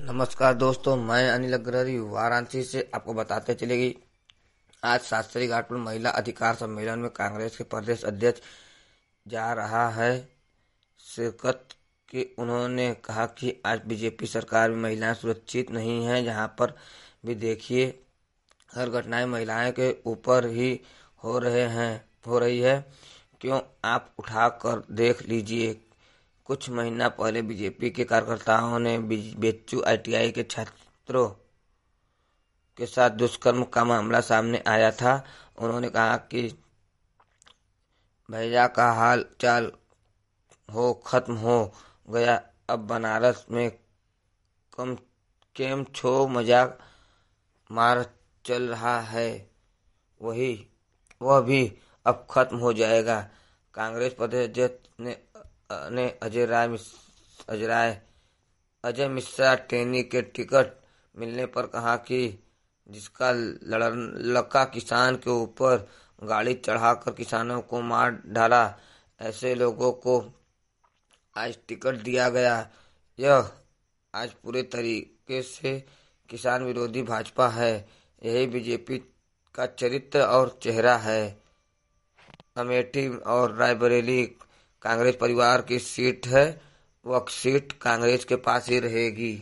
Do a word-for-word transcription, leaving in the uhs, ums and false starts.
नमस्कार दोस्तों, मैं अनिल अग्रहरी वाराणसी से आपको बताते चलेगी। आज शास्त्री घाट पर महिला अधिकार सम्मेलन में कांग्रेस के प्रदेश अध्यक्ष जा रहा है शिरकत की। उन्होंने कहा कि आज बीजेपी सरकार में महिलाएं सुरक्षित नहीं हैं। जहां पर भी देखिए हर घटनाएं महिलाएं के ऊपर ही हो रहे हैं हो रही है। क्यों, आप उठा कर देख लीजिए। कुछ महीना पहले बीजेपी के कार्यकर्ताओं ने बेच्चू आईटीआई के छात्रों के साथ दुष्कर्म का मामला सामने आया था। उन्होंने कहा कि भैया का हाल चाल हो खत्म हो गया। अब बनारस में कम केम छो मजाक मार चल रहा है, वही वह भी अब खत्म हो जाएगा। कांग्रेस प्रदेश अध्यक्ष ने ने अजय राय मिस- अजय राय अजय मिश्रा टेनी के टिकट मिलने पर कहा कि जिसका लड़- लड़का किसान के ऊपर गाड़ी चढ़ाकर किसानों को मार डाला, ऐसे लोगों को आज टिकट दिया गया। यह आज पूरे तरीके से किसान विरोधी भाजपा है। यही बीजेपी का चरित्र और चेहरा है। अमेठी और रायबरेली कांग्रेस परिवार की सीट है। वह सीट कांग्रेस के पास ही रहेगी।